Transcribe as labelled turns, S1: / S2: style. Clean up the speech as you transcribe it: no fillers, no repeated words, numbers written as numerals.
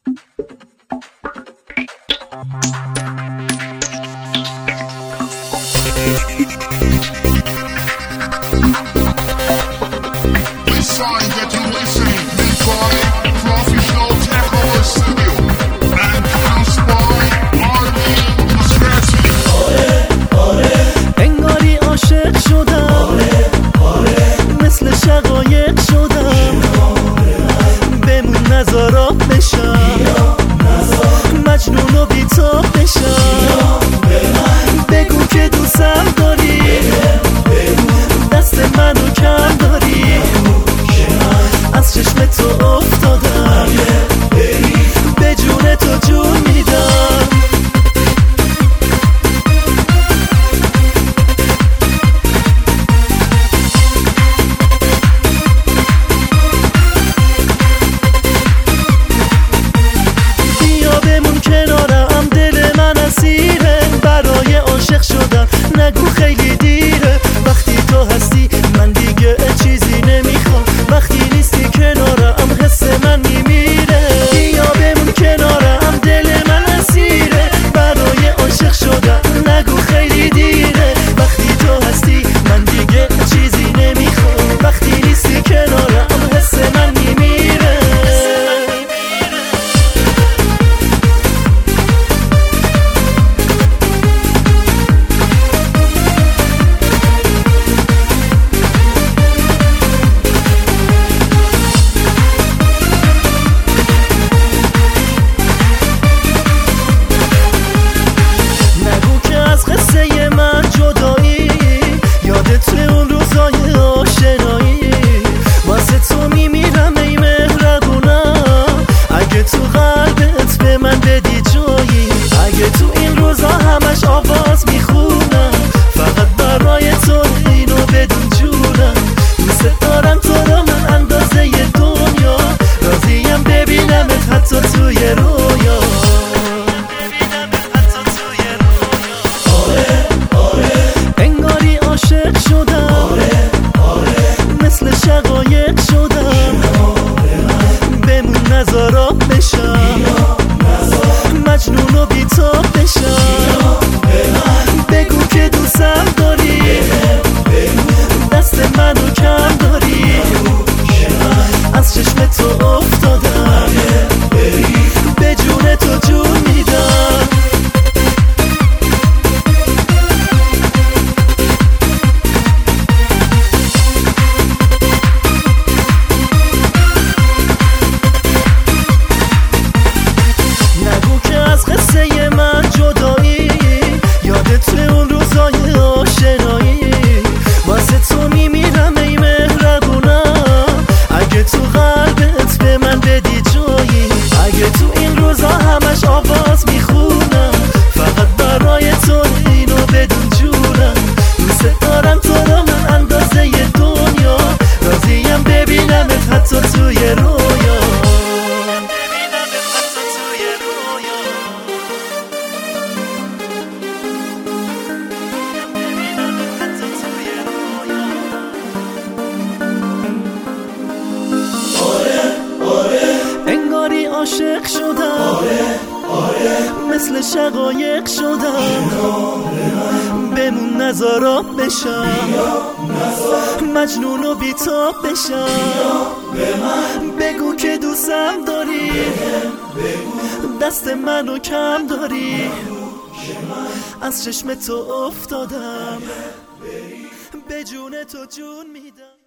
S1: انگاری عاشق شدم، مثل شقایق شدم، بمون نزارا بشم، مجنون و بی‌تاب بشم. بگو که دوستم داری، دست منو کم داری، از چشم تو افتادم، به جون تو جون میدم. کنارم دل من اسیره، برای عاشق شدم نگو خیلی دیره. وقتی تو هستی من دیگه چیزی نمیخوام، وقتی نیستی کنارم حس من میمیره. بیا بمون کنارم دل من اسیره، برای عاشق شدم نگو خیلی دیره. وقتی تو هستی من دیگه چیزی نمیخوام، وقتی نیستی کنارم حس من میمیره. قصه من جدایی، یادت اون روزای آشنایی، واسه تو میمیرم ای مهربونم. اگه تو قلبت به من بدی جایی، اگه تو این روزا همش آواز میخونم، فقط برای تو اینو بدون جونم. دوست دارم تو رو من اندازه دنیا، راضیم ببینمت حتی توی رویا. مثل شقایق شدم، بمون نزارا بشم، مجنون و بی‌تاب بشم. بگو که دوستم داری، دست منو کم داری، از چشم تو افتادم، به جون تو جون میدم. قصه من جدایی، یادت اون روزای آشنایی، واسه تو میمیرم ای مهربونم. اگه تو قلبت به من بدی جایی، اگه تو این روزا همش آواز میخونم، فقط برای تو اینو بدون جونم. دوست دارم تو رو من اندازه دنیا، راضیم ببینمت حتی توی رویا. انگاری عاشق شدم، مثل شقایق شدم، بمون نزارا بشم، مجنون و بی‌تاب بشم. بگو که دوستم داری، دست منو کم داری، از چشم تو افتادم، به جون تو جون میدم.